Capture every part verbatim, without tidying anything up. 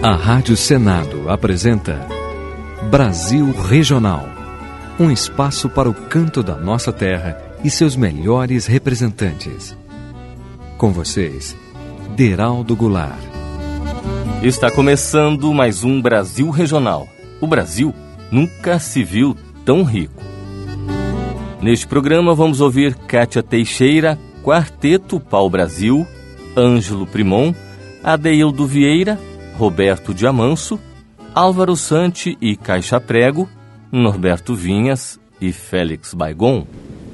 A Rádio Senado apresenta Brasil Regional, um espaço para o canto da nossa terra e seus melhores representantes. Com vocês, Deraldo Goulart. Está começando mais um Brasil Regional. O Brasil nunca se viu tão rico. Neste programa vamos ouvir Kátia Teixeira, Quarteto Pau Brasil, Ângelo Primon, Adeildo Vieira, Roberto Diamanso, Álvaro Santi e Caixa Prego, Norberto Vinhas e Félix Baygon.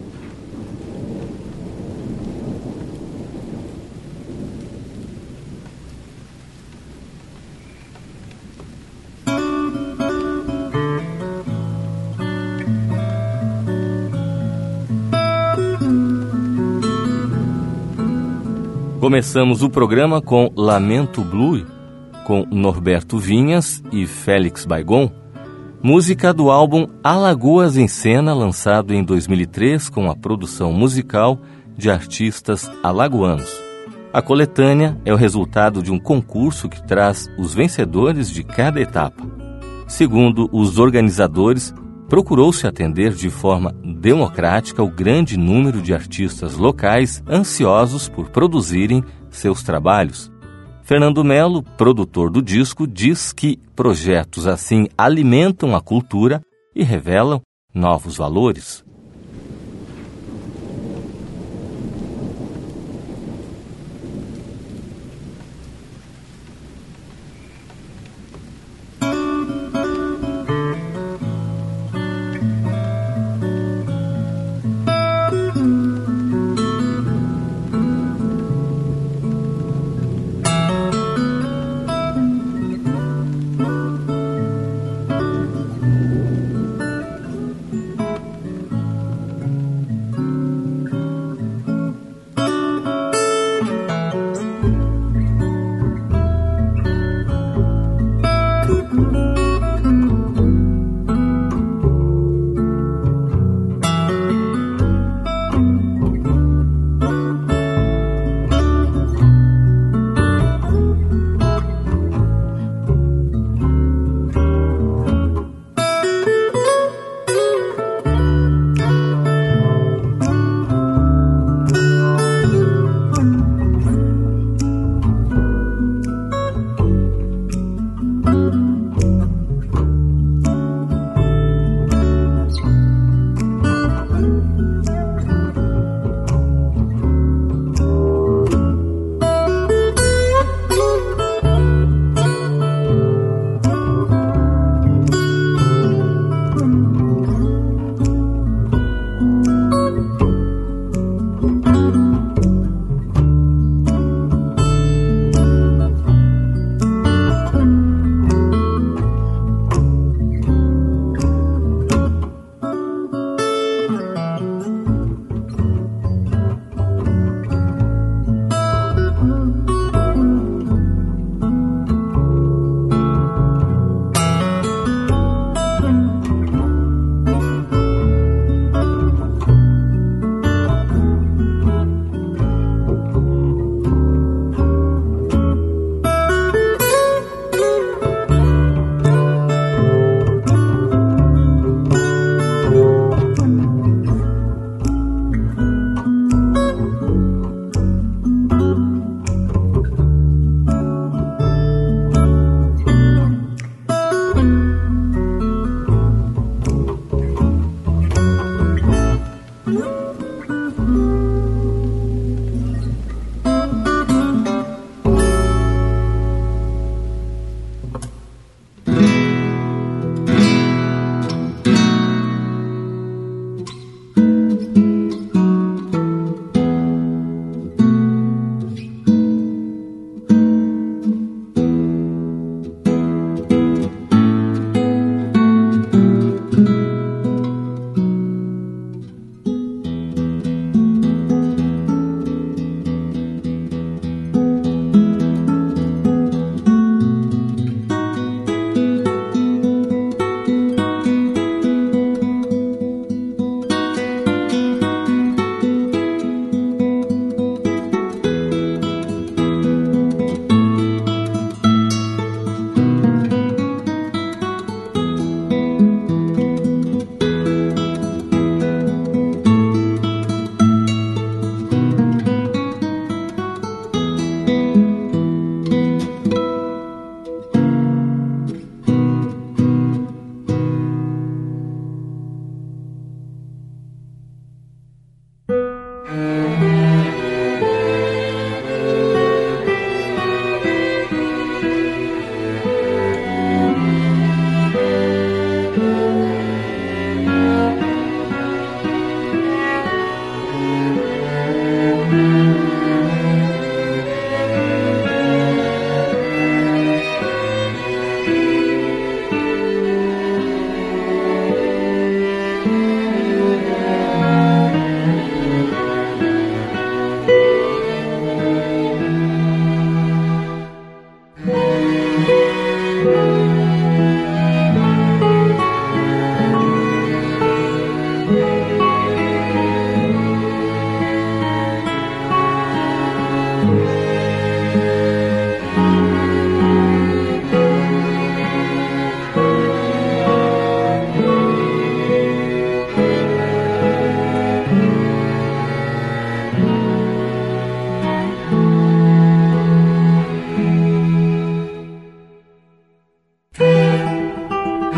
Começamos o programa com Lamento Blue, com Norberto Vinhas e Félix Baygon, música do álbum Alagoas em Cena, lançado em dois mil e três com a produção musical de artistas alagoanos. A coletânea é o resultado de um concurso que traz os vencedores de cada etapa. Segundo os organizadores, procurou-se atender de forma democrática o grande número de artistas locais ansiosos por produzirem seus trabalhos. Fernando Melo, produtor do disco, diz que projetos assim alimentam a cultura e revelam novos valores.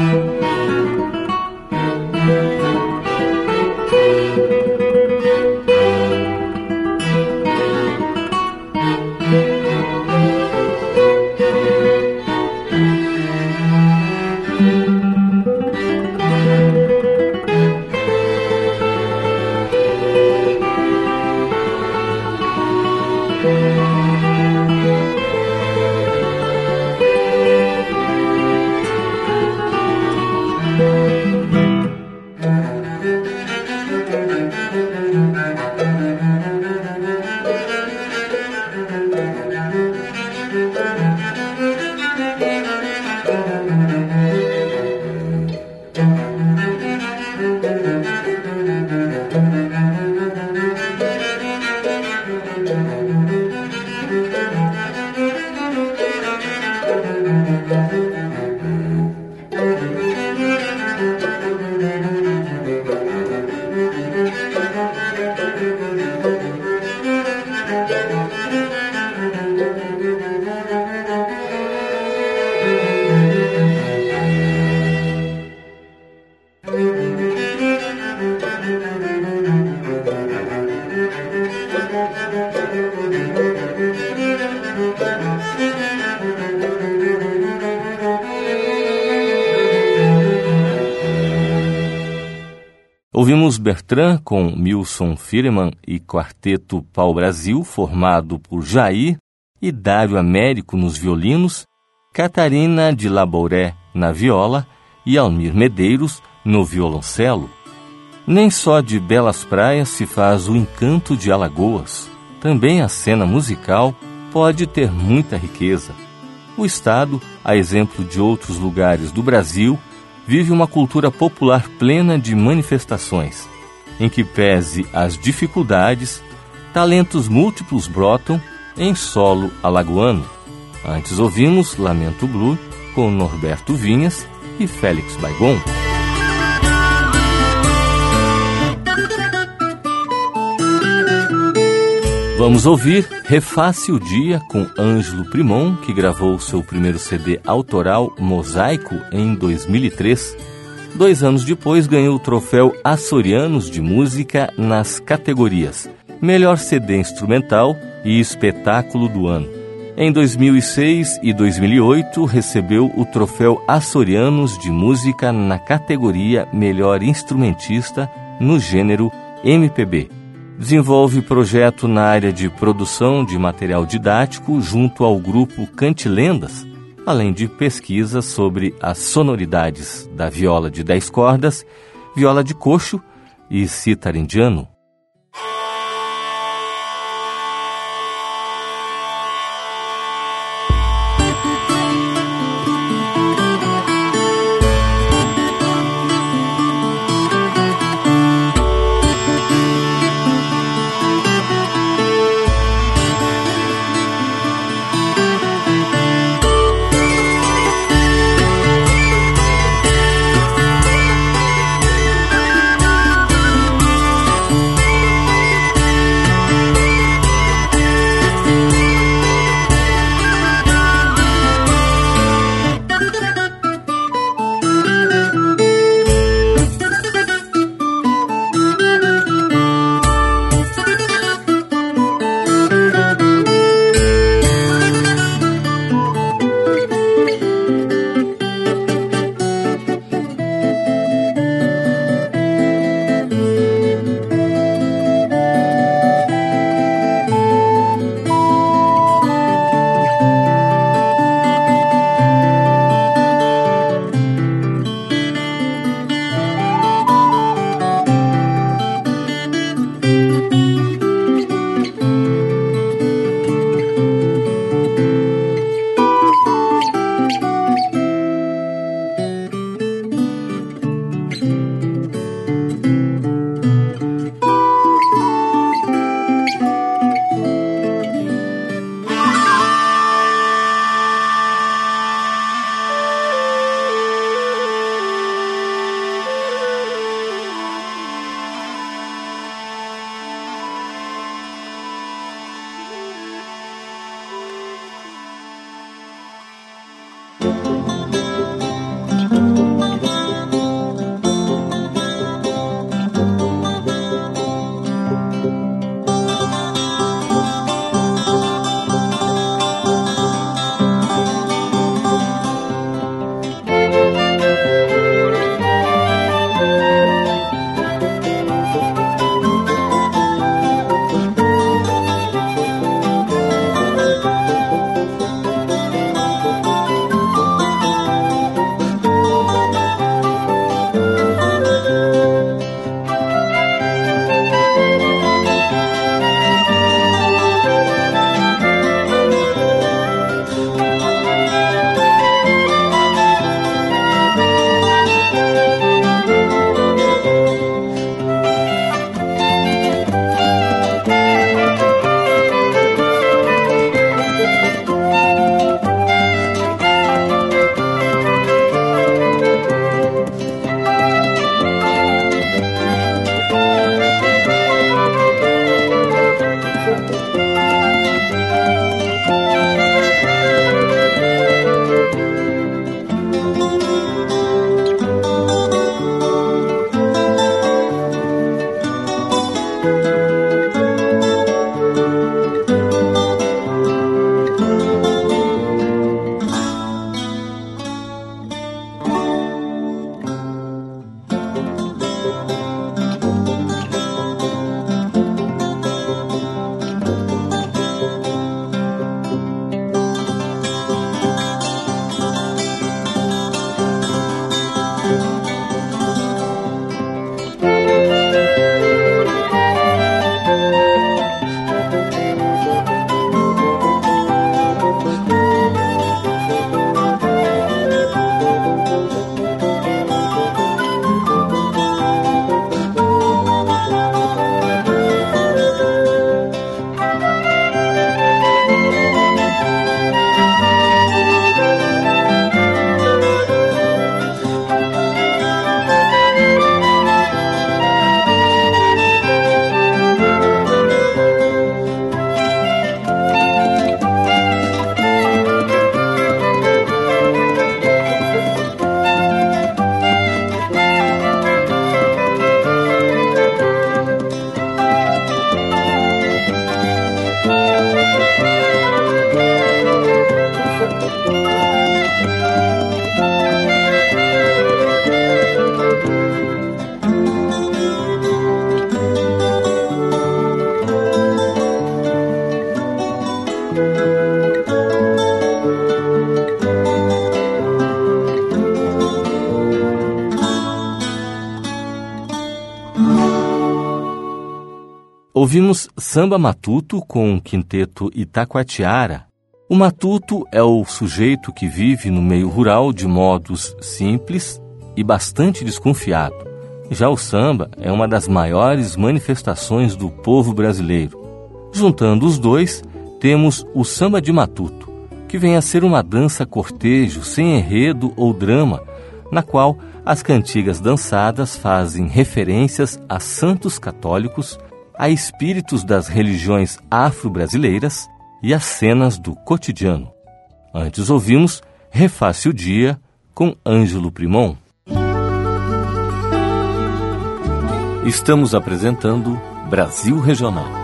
Ouvimos Bertrand com Milson Firman e Quarteto Pau-Brasil, formado por Jair e Dário Américo nos violinos, Catarina de Labouré na viola e Almir Medeiros no violoncelo. Nem só de belas praias se faz o encanto de Alagoas. Também a cena musical pode ter muita riqueza. O estado, a exemplo de outros lugares do Brasil, vive uma cultura popular plena de manifestações, em que, pese as dificuldades, talentos múltiplos brotam em solo alagoano. Antes ouvimos Lamento Blue com Norberto Vinhas e Félix Baigon. Vamos ouvir Reface o Dia com Ângelo Primon, que gravou seu primeiro C D autoral Mosaico em dois mil e três. Dois anos depois ganhou o troféu Açorianos de Música nas categorias Melhor C D Instrumental e Espetáculo do Ano. Em dois mil e seis e dois mil e oito recebeu o troféu Açorianos de Música na categoria Melhor Instrumentista no gênero M P B. Desenvolve projeto na área de produção de material didático junto ao grupo Cantilendas, além de pesquisas sobre as sonoridades da viola de dez cordas, viola de coxo e cítara indiano. Ouvimos Samba Matuto com o quinteto Itacoatiara. O matuto é o sujeito que vive no meio rural de modos simples e bastante desconfiado. Já o samba é uma das maiores manifestações do povo brasileiro. Juntando os dois, temos o samba de matuto, que vem a ser uma dança cortejo sem enredo ou drama, na qual as cantigas dançadas fazem referências a santos católicos, a espíritos das religiões afro-brasileiras e as cenas do cotidiano. Antes ouvimos Reface o Dia, com Ângelo Primon. Estamos apresentando Brasil Regional.